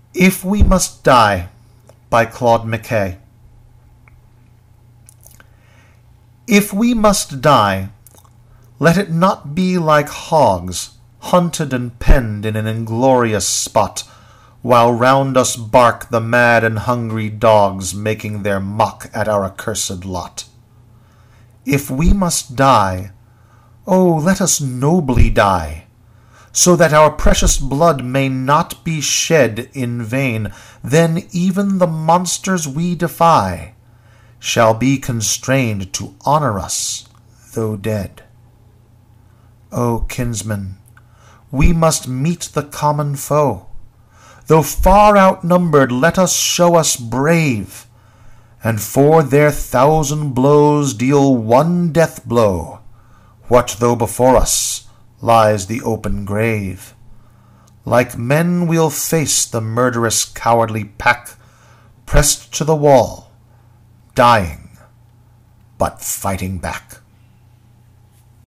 If We Must Die by Claude McKay. If we must die, let it not be like hogs, hunted and penned in an inglorious spot, while round us bark the mad and hungry dogs, making their mock at our accursed lot. If we must die, oh, let us nobly die, so that our precious blood may not be shed in vain. Then even the monsters we defy shall be constrained to honor us, though dead. O kinsmen, we must meet the common foe. Though far outnumbered, let us show us brave, and for their 1,000 blows deal one death blow. What though before us lies the open grave? Like men we'll face the murderous cowardly pack, pressed to the wall, dying, but fighting back.